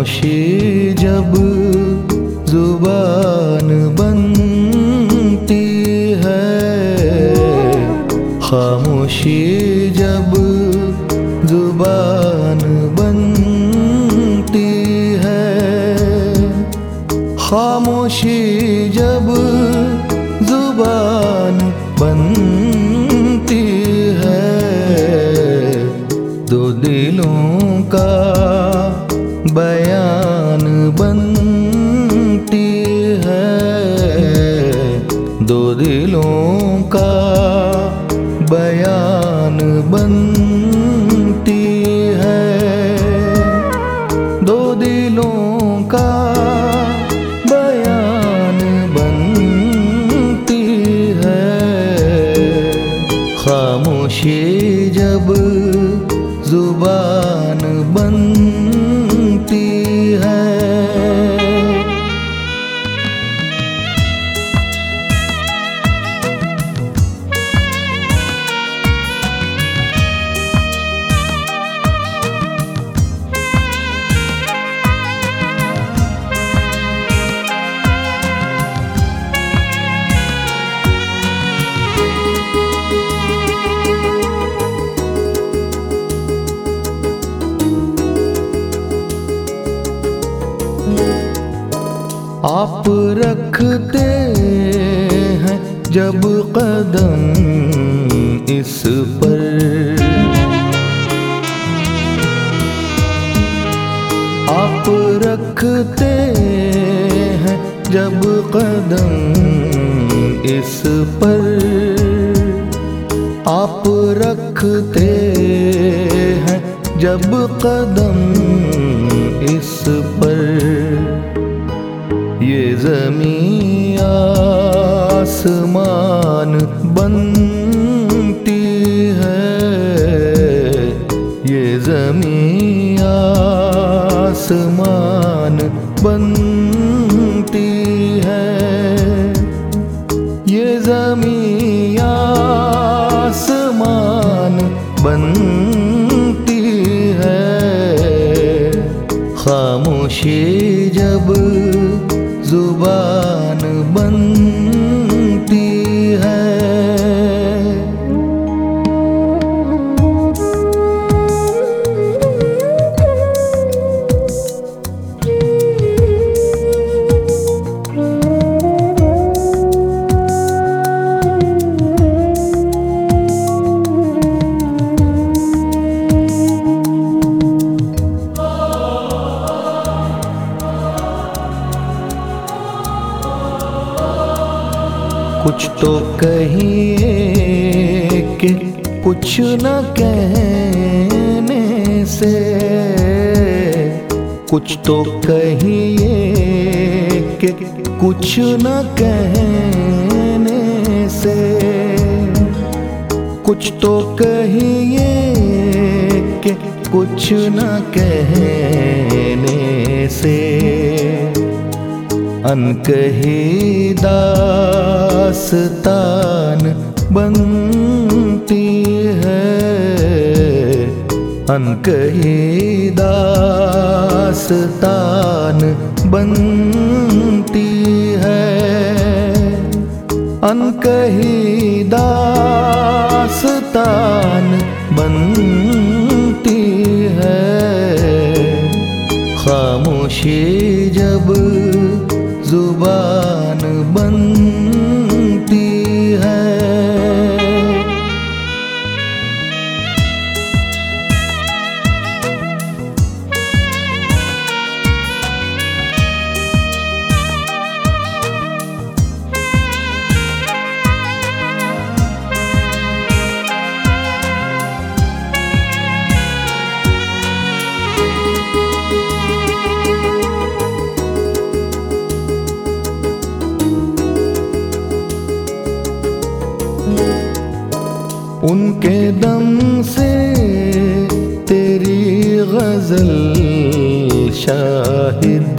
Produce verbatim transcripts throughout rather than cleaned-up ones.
खामोशी जब जुबान बनती है, खामोशी जब जुबान बनती है, खामोशी जब जुबान बनती है, दो दिलों का बयान बनती है, दो दिलों का बयान बनती है, दो दिलों का बयान बनती है, खामोशी जब जुबान बनती है। आप रखते हैं जब कदम इस पर, आप रखते हैं जब कदम इस पर, आप रखते हैं जब कदम इस पर, ये ज़मीं आसमान बनती है, ये ज़मीं आसमान बनती है, ये ज़मीं आसमान बनती है, खामोशी जब जुबान बनती है। कुछ तो कहिए कि कुछ न कहने से, कुछ तो कहिए कि कुछ न कहने से, कुछ तो कहिए कि कुछ न कहने से, अनकही दास्तान बनती है, अनकही दास्तान बनती है, अनकही दास्तान बनती है, खामोशी जब जुबान बनती है। उनके दम से तेरी गजल शाहिद,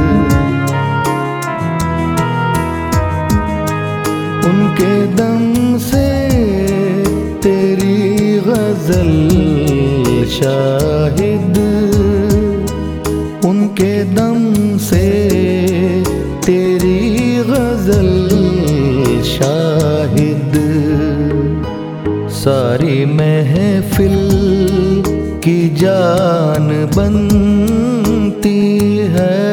उनके दम से तेरी गजल शाहिद, उनके उनके दम से तेरी गजल शाहिद। सारी महफिल की जान बनती है,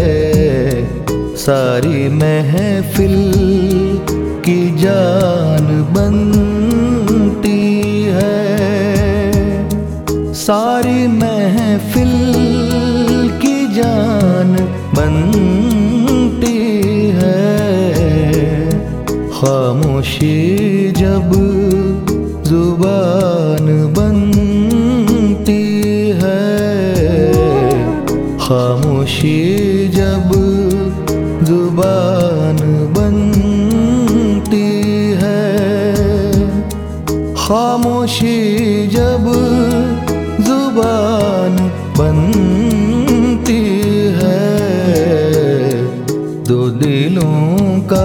सारी महफिल की जान बनती है, सारी महफिल की जान बनती है। खामोशी जब जुबान बनती है, खामोशी जब जुबान बनती है, खामोशी जब जुबान बनती है। दो दिलों का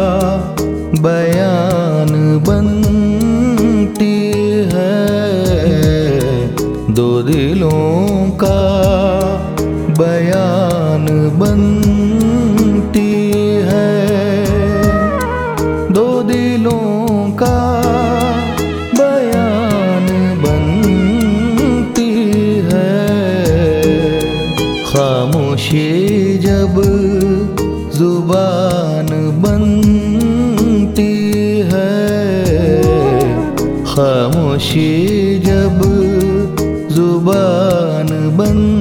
बयान बनती है, दो दिलों का बयान बनती है, दो दिलों का बयान बनती है। खामोशी जब जुबान बनती है, खामोशी जब जुबान बन